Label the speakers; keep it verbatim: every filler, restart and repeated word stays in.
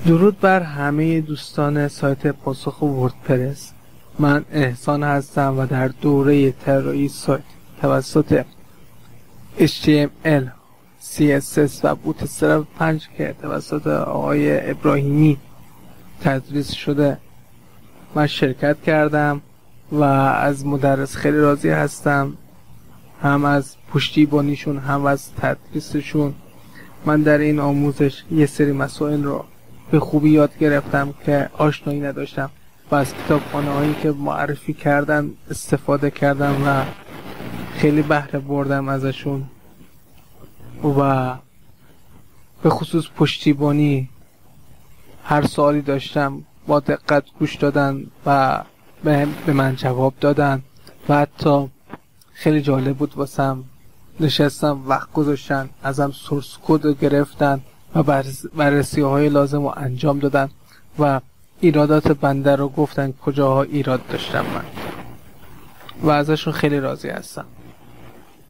Speaker 1: درود بر همه دوستان سایت پاسخ وردپرس. من احسان هستم و در دوره طراحی سایت توسط اچ تی ام ال، سی اس اس و بوتسترپ پنج که توسط آقای ابراهیمی تدریس شده من شرکت کردم و از مدرس خیلی راضی هستم، هم از پشتیبانیشون هم از تدریسشون. من در این آموزش یه سری مسائل رو به خوبی یاد گرفتم که آشنایی نداشتم و از کتابخانه هایی که معرفی کردن استفاده کردم و خیلی بهره بردم ازشون و به خصوص پشتیبانی هر سوالی داشتم با دقت گوش دادن و به من جواب دادن و حتی خیلی جالب بود واسم نشستم وقت گذاشتن ازم سورس کد رو گرفتن و بررسی های لازم رو انجام دادن و ایرادات بنده رو گفتن کجاها ایراد داشتم من و ازشون خیلی راضی هستم.